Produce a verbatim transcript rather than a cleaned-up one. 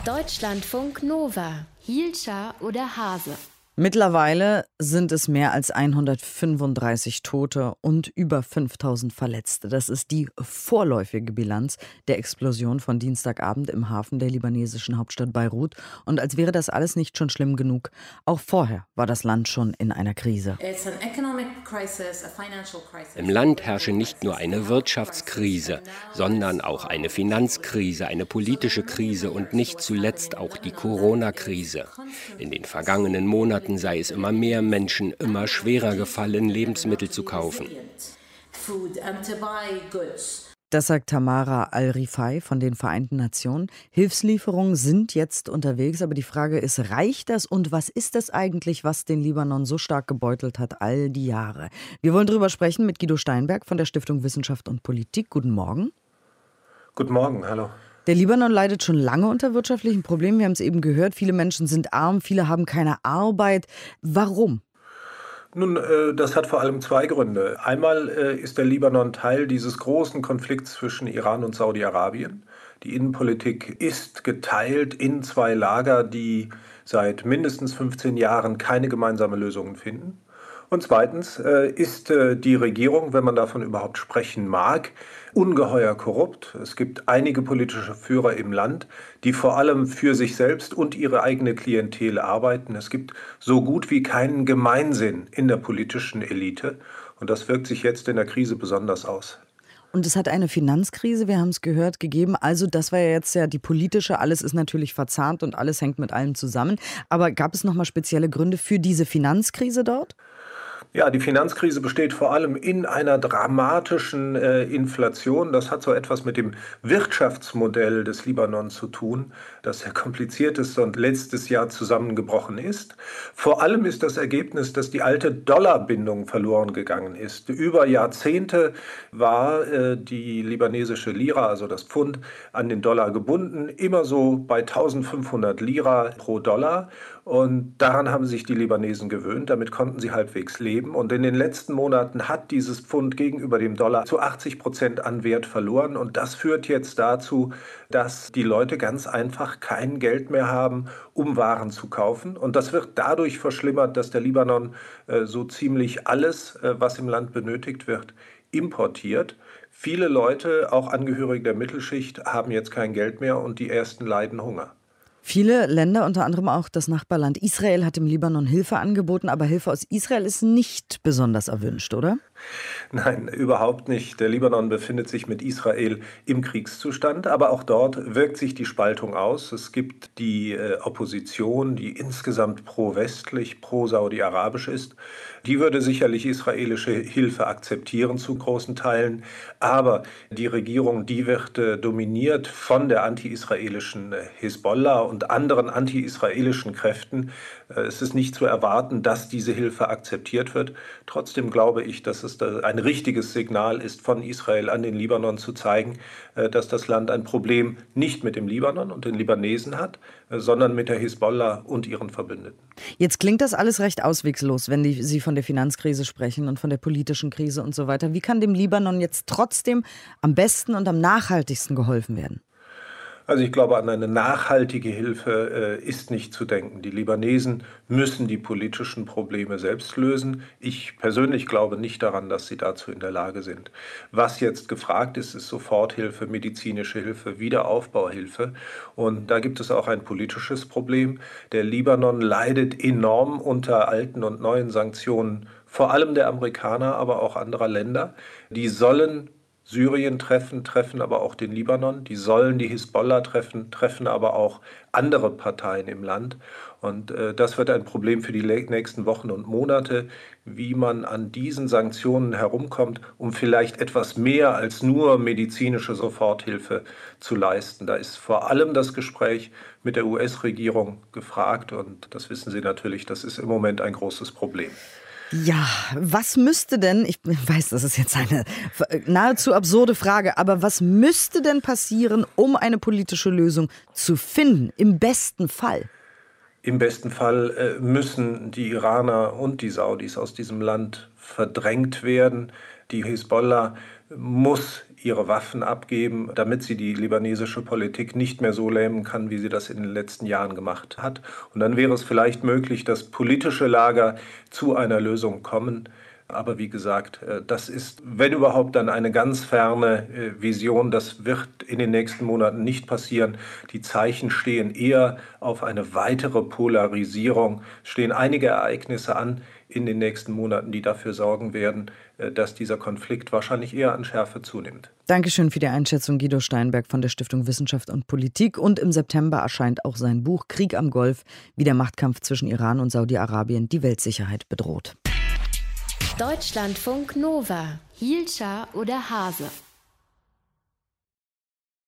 Deutschlandfunk Nova. Hielscher oder Hase? Mittlerweile sind es mehr als hundertfünfunddreißig Tote und über fünftausend Verletzte. Das ist die vorläufige Bilanz der Explosion von Dienstagabend im Hafen der libanesischen Hauptstadt Beirut. Und als wäre das alles nicht schon schlimm genug, auch vorher war das Land schon in einer Krise. Im Land herrsche nicht nur eine Wirtschaftskrise, sondern auch eine Finanzkrise, eine politische Krise und nicht zuletzt auch die Corona-Krise. In den vergangenen Monaten sei es immer mehr Menschen immer schwerer gefallen, Lebensmittel zu kaufen. Das sagt Tamara Al-Rifai von den Vereinten Nationen. Hilfslieferungen sind jetzt unterwegs, aber die Frage ist, reicht das und was ist das eigentlich, was den Libanon so stark gebeutelt hat all die Jahre? Wir wollen darüber sprechen mit Guido Steinberg von der Stiftung Wissenschaft und Politik. Guten Morgen. Guten Morgen, hallo. Der Libanon leidet schon lange unter wirtschaftlichen Problemen. Wir haben es eben gehört, viele Menschen sind arm, viele haben keine Arbeit. Warum? Nun, das hat vor allem zwei Gründe. Einmal ist der Libanon Teil dieses großen Konflikts zwischen Iran und Saudi-Arabien. Die Innenpolitik ist geteilt in zwei Lager, die seit mindestens fünfzehn Jahren keine gemeinsame Lösungen finden. Und zweitens ist die Regierung, wenn man davon überhaupt sprechen mag, ungeheuer korrupt. Es gibt einige politische Führer im Land, die vor allem für sich selbst und ihre eigene Klientel arbeiten. Es gibt so gut wie keinen Gemeinsinn in der politischen Elite. Und das wirkt sich jetzt in der Krise besonders aus. Und es hat eine Finanzkrise, wir haben es gehört, gegeben. Also das war ja jetzt ja die politische, alles ist natürlich verzahnt und alles hängt mit allem zusammen. Aber gab es nochmal spezielle Gründe für diese Finanzkrise dort? Ja, die Finanzkrise besteht vor allem in einer dramatischen äh, Inflation. Das hat so etwas mit dem Wirtschaftsmodell des Libanon zu tun, das sehr kompliziert ist und letztes Jahr zusammengebrochen ist. Vor allem ist das Ergebnis, dass die alte Dollarbindung verloren gegangen ist. Über Jahrzehnte war äh, die libanesische Lira, also das Pfund, an den Dollar gebunden, immer so bei eintausendfünfhundert Lira pro Dollar. Und daran haben sich die Libanesen gewöhnt, damit konnten sie halbwegs leben. Und in den letzten Monaten hat dieses Pfund gegenüber dem Dollar zu achtzig Prozent an Wert verloren. Und das führt jetzt dazu, dass die Leute ganz einfach kein Geld mehr haben, um Waren zu kaufen. Und das wird dadurch verschlimmert, dass der Libanon äh, so ziemlich alles, äh, was im Land benötigt wird, importiert. Viele Leute, auch Angehörige der Mittelschicht, haben jetzt kein Geld mehr und die ersten leiden Hunger. Viele Länder, unter anderem auch das Nachbarland Israel, hat dem Libanon Hilfe angeboten, aber Hilfe aus Israel ist nicht besonders erwünscht, oder? Nein, überhaupt nicht. Der Libanon befindet sich mit Israel im Kriegszustand, aber auch dort wirkt sich die Spaltung aus. Es gibt die äh, Opposition, die insgesamt pro-westlich, pro-saudi-arabisch ist. Die würde sicherlich israelische Hilfe akzeptieren zu großen Teilen, aber die Regierung, die wird äh, dominiert von der anti-israelischen äh, Hisbollah und anderen anti-israelischen Kräften. Äh, es ist nicht zu erwarten, dass diese Hilfe akzeptiert wird. Trotzdem glaube ich, dass es ein richtiges Signal ist, von Israel an den Libanon zu zeigen, dass das Land ein Problem nicht mit dem Libanon und den Libanesen hat, sondern mit der Hisbollah und ihren Verbündeten. Jetzt klingt das alles recht auswegslos, wenn die, Sie von der Finanzkrise sprechen und von der politischen Krise und so weiter. Wie kann dem Libanon jetzt trotzdem am besten und am nachhaltigsten geholfen werden? Also ich glaube, an eine nachhaltige Hilfe äh, ist nicht zu denken. Die Libanesen müssen die politischen Probleme selbst lösen. Ich persönlich glaube nicht daran, dass sie dazu in der Lage sind. Was jetzt gefragt ist, ist Soforthilfe, medizinische Hilfe, Wiederaufbauhilfe. Und da gibt es auch ein politisches Problem. Der Libanon leidet enorm unter alten und neuen Sanktionen, vor allem der Amerikaner, aber auch anderer Länder. Die sollen Syrien treffen, treffen aber auch den Libanon. Die sollen die Hisbollah treffen, treffen aber auch andere Parteien im Land. Und äh, das wird ein Problem für die nächsten Wochen und Monate, wie man an diesen Sanktionen herumkommt, um vielleicht etwas mehr als nur medizinische Soforthilfe zu leisten. Da ist vor allem das Gespräch mit der U S-Regierung gefragt. Und das wissen Sie natürlich, das ist im Moment ein großes Problem. Ja, was müsste denn, ich weiß, das ist jetzt eine nahezu absurde Frage, aber was müsste denn passieren, um eine politische Lösung zu finden, im besten Fall? Im besten Fall äh, müssen die Iraner und die Saudis aus diesem Land verdrängt werden. Die Hisbollah muss ihre Waffen abgeben, damit sie die libanesische Politik nicht mehr so lähmen kann, wie sie das in den letzten Jahren gemacht hat. Und dann wäre es vielleicht möglich, dass politische Lager zu einer Lösung kommen. Aber wie gesagt, das ist, wenn überhaupt, dann eine ganz ferne Vision. Das wird in den nächsten Monaten nicht passieren. Die Zeichen stehen eher auf eine weitere Polarisierung. Es stehen einige Ereignisse an in den nächsten Monaten, die dafür sorgen werden, dass dieser Konflikt wahrscheinlich eher an Schärfe zunimmt. Dankeschön für die Einschätzung, Guido Steinberg von der Stiftung Wissenschaft und Politik. Und im September erscheint auch sein Buch Krieg am Golf, wie der Machtkampf zwischen Iran und Saudi-Arabien die Weltsicherheit bedroht. Deutschlandfunk Nova. Hielscher oder Hase?